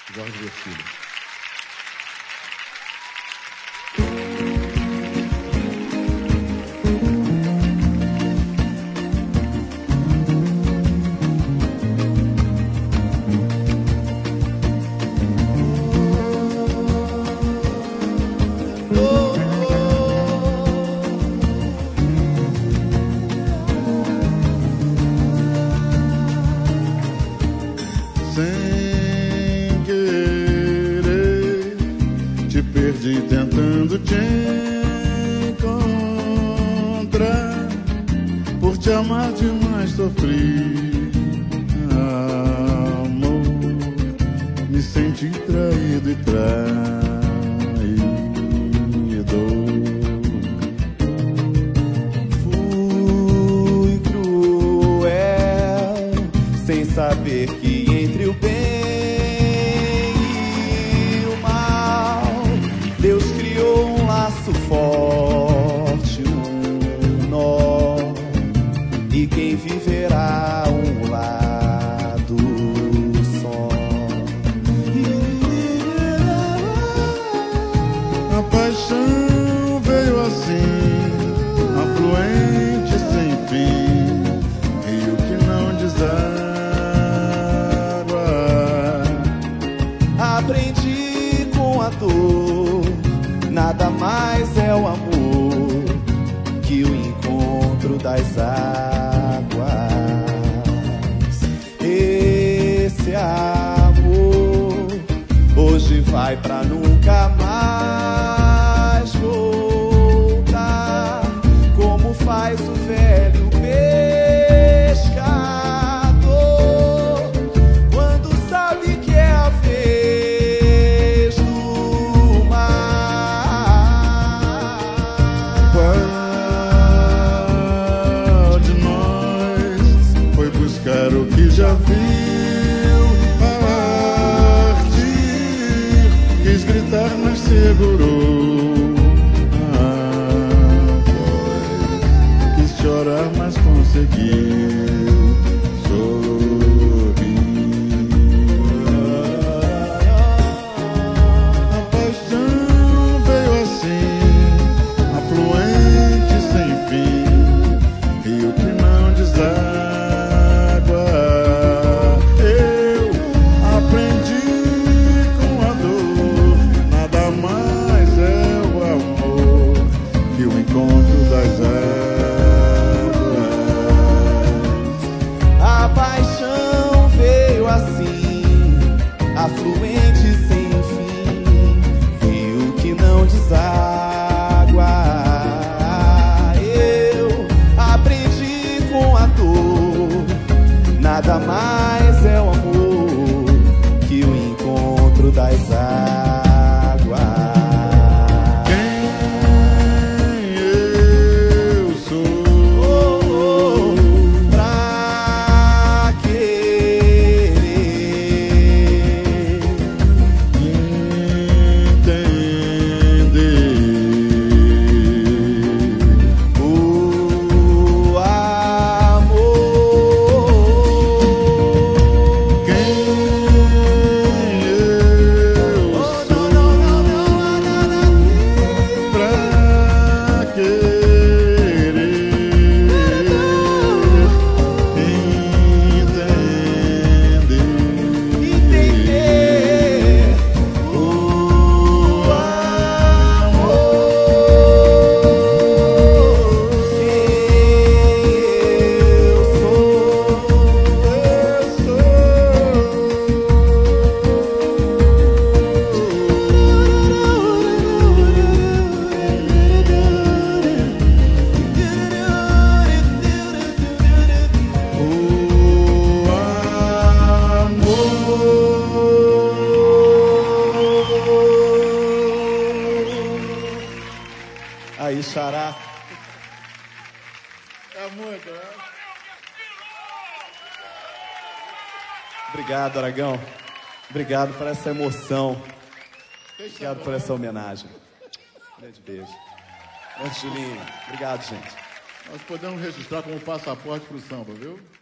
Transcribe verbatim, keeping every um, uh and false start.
Jorge Versilo. Sem querer, te perdi tentando te encontrar. Por te amar demais sofri, amor. Me senti traído e traído. Fui cruel, sem saber que entre o bem e o mal, Deus criou um laço forte, um nó, e quem viverá um lado só. A paixão veio assim, afluente sem fim, rio que não deságua. Aprendi com a dor, nada mais é o amor que o encontro das águas. Esse amor hoje vai pra nunca mais voltar, como faz o velho pescador quando sabe que é a vez do mar. Qual de nós foi buscar o que já viu partir? Quis gritar, mas segurou a voz. Quis chorar, mas conseguiu sorrir. A paixão veio assim, afluente sem fim, rio que não deságua. Eu aprendi com a dor, nada mais é o amor que o encontro das águas. A paixão veio assim, afluente sem fim, rio que não deságua. Eu aprendi com a dor, nada mais é o amor que o encontro das águas. Quem eu sou? Oh, oh, pra querer Entender o amor. quem eu Oh, sou? não, não, não, não, não, não, não. Pra querer Entender o amor. Eu sou, eu o amor. Aí, Xará. É muito, né? Obrigado, Aragão. Obrigado por essa emoção. Obrigado por essa homenagem. Grande beijo. Grande Julinho. Obrigado, gente. Nós podemos registrar como passaporte pro samba, viu?